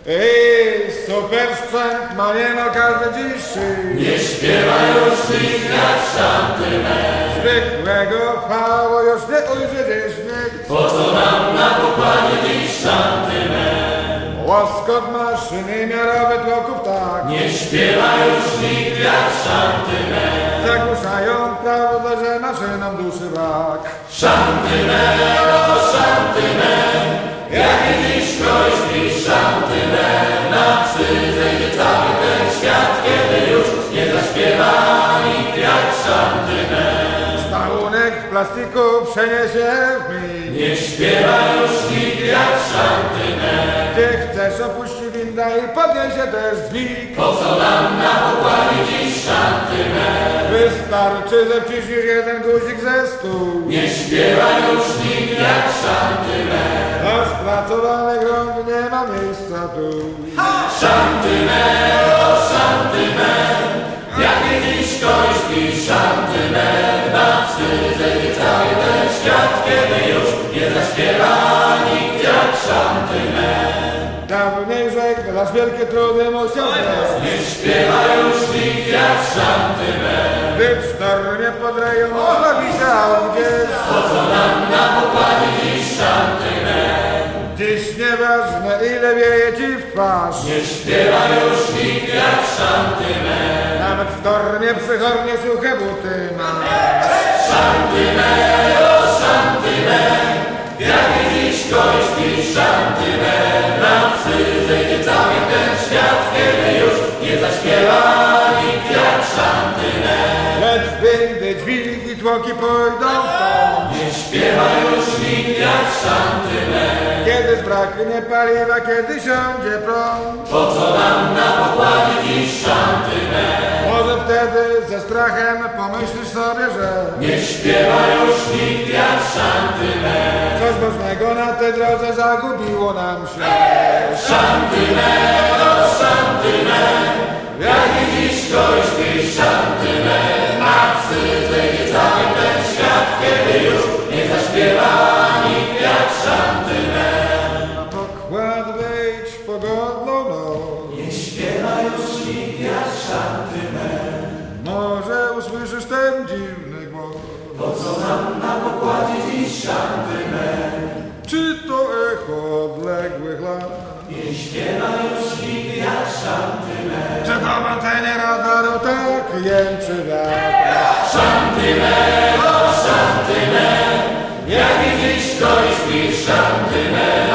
Ej, super sprzęt ma jeno każdy dziś. Nie śpiewa już nikt jak szantymę. Zwykłego chwało już nie ujrzysz nikt. Po co nam na pokładzie dziś szantymę? Łoskot maszyny miarowy tłoków tak. Nie śpiewa już nikt jak szantymę. Zagłuszają prawdę, że maszynom duszy brak. Szantymę, o szantymę, jaki dziś kośpi szantymę. Na psy zejdzie cały ten świat, kiedy już nie zaśpiewa nikt jak szantymę. Starunek w plastiku przeniesie w mig. Nie śpiewa już nikt jak szantymę. Ty chcesz opuścić winda i podniesie też dźwig. Po co nam na pokładzie dziś szantymę? Wystarczy, że wciśniesz jeden guzik ze 100. Nie śpiewa już nikt jak szantymę. A spracowanych rąk nie ma miejsca tu. Szantymę, o szantymę, jaki dziś kośpi szantymę. Na psy zejdzie cały ten świat, kiedy już nie zaśpiewa nikt jak szantymę. Dawniej rzekł, las wielkie trudy musiał znać. Nie śpiewa już nikt jak szantymę. Gdy czternie pod rejon nawisał gdzieś. Po co nam na pokładzie dziś szantymę? Dziś nieważne ile wieje ci w twarz. Nie śpiewa już nikt jak szantymę. Nawet w tornie przychodnie suche buty ma. Szantymę, o szantymę, jaki dziś kośpi szantymę. Na psy zejdzie cały ten świat, kiedy już nie zaśpiewa nikt jak szantymę. Lecz windy, dźwigi, tłoki pójdą w to. Nie śpiewa już nikt jak szantymę. Kiedy zbraknie paliwa, kiedy siądzie prąd. Po co nam na pokładzie dziś szantymę? Może wtedy ze strachem pomyślisz sobie, że Nie śpiewa już nikt jak szantymę. coś ważnego na tej drodze zagubiło nam się. Szantymę, o szantymę, jaki dziś kośpi szantymę. Na psy zejdzie cały ten świat, kiedy już nie zaśpiewa nikt jak szantymę. Na pokład wejdź w pogodną noc. Nie śpiewa już nikt jak szantymę. Może usłyszysz ten dziwny głos. Po co nam na pokładzie dziś szantymę? Czy to echo odległych lat? Nie śpiewa już nikt jak szantymę. Czy to w antenie radaru tak jęczy wiatr? Szantymę, o szantymę, jaki dziś kośpi szantymę.